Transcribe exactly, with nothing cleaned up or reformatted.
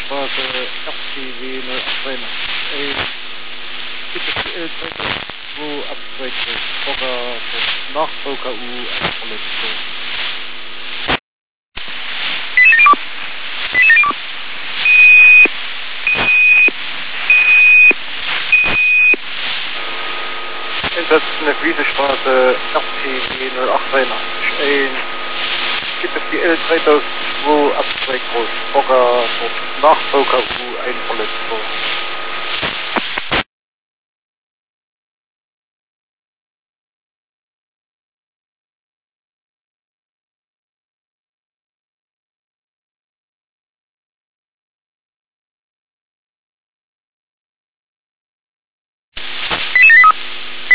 Straße, R T W null acht eins. Gibt es die L zwei Absprechen, Bogger, nach V K U, eine Verletzung. Einsatz in der Wiesestraße, R T W null acht eins. Gibt es die L zweitausendzwei Absprechen, Bogger, nach V K U, eine Verletzung.